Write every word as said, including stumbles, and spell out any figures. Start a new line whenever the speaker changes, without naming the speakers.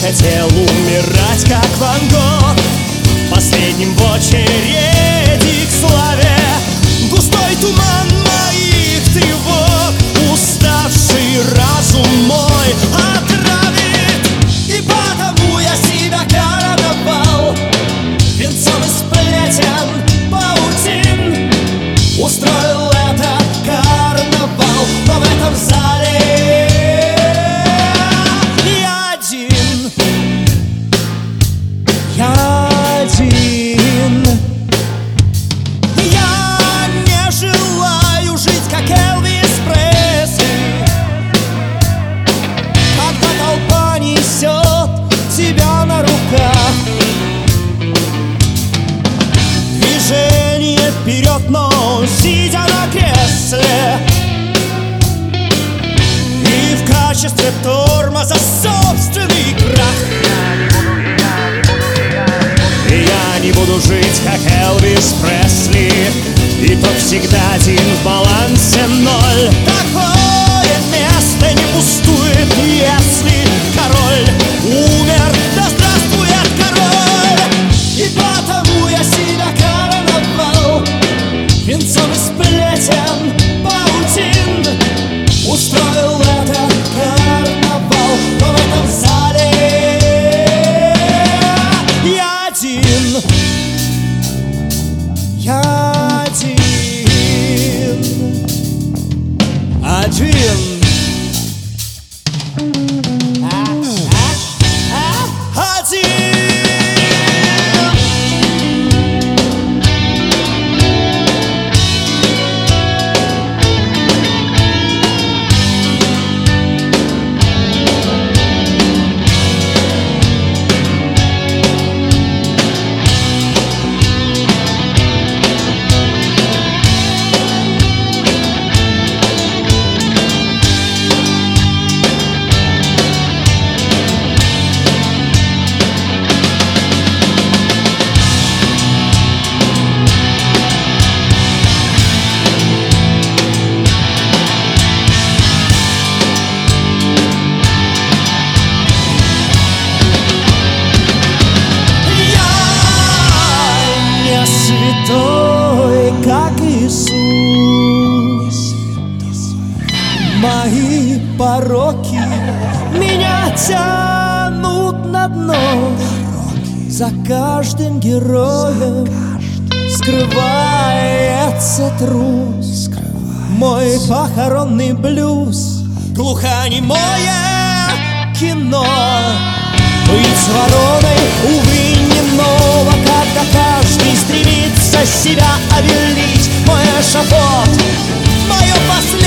хотел умирать, как Ван Гог, последним в очереди к славе. Густой туман моих тревог уставший разум мой отравит, и потому я себя короновал венцом из сплетен, паутин. Устроил этот карнавал, но в этом зале я один. Я один. Я не желаю жить, как Элвис Пресли, когда толпа несет тебя на руках. Движение вперед, но сидя на кресле, и в качестве тормоза собственный крах. И я не буду жить, как Элвис Пресли, и тот всегда один в балансе ноль. Такое место не пустует, если король умер. Да здравствует король! И потому я себя короновал венцом из сплетен, паутин. Устроил этот карнавал, но в этом зале я один. Я один. Один. А, а, а, один. Святой, как Иисус, мои пороки меня тянут на дно. За каждым героем скрывается трус, мой похоронный блюз, глухонемое кино. Быть вороной, увы, не ново, когда каждый стремится себя обелить. Мой эшафот, мое последнее